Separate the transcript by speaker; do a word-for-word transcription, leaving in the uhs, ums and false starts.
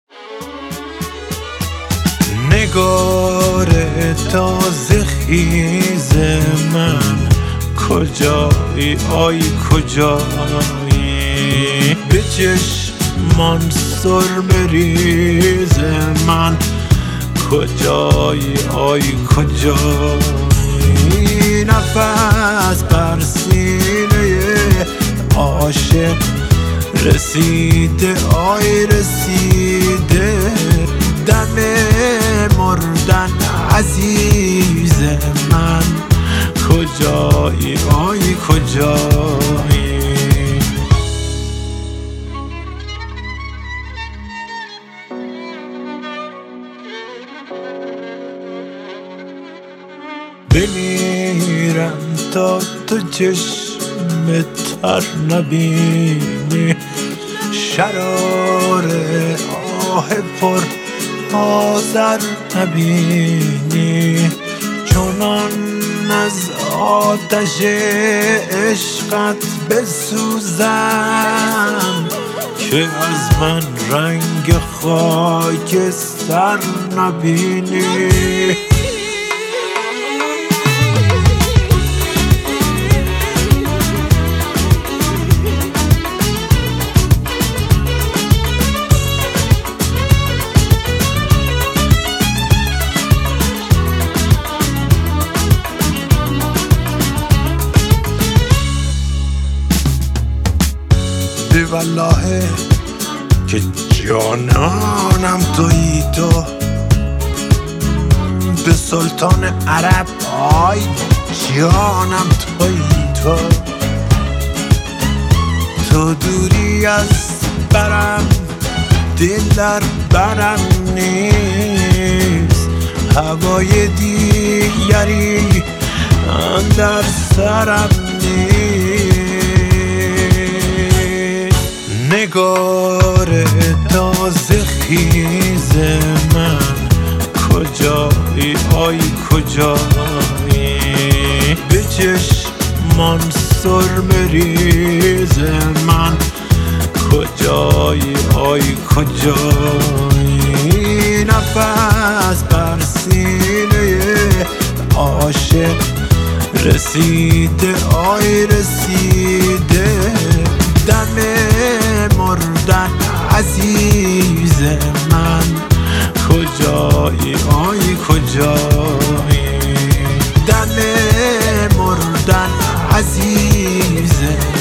Speaker 1: نگار تازه خیز من کجایی آی کجایی؟ به چشمان سرمه ریز من کجایی آی کجایی؟ نفس بر سینه عاشق رسیده آی رسیده، دم مردن عزیز من کجایی آی کجایی؟ بمیرم تا تو چشم تر نبینی، شرار آه پر آذر نبینی، چونان از آتش عشقت بسوزم که از من رنگ خاکستر نبینی. به والله که جانانم تویی تو، به سلطان عرب آی جانم تویی تو، تو دوری از برم دل در برم نیست، هوای دیگری اندر سرم نیست. نگار تازه خیز من کجایی آی کجایی؟ به چشمان سرمه ریز من کجایی آی کجایی؟ نفس بر سینه عاشق رسیده آی رسیده، دم مردن عزیز من کجایی آی کجایی؟ دم مردن عزیز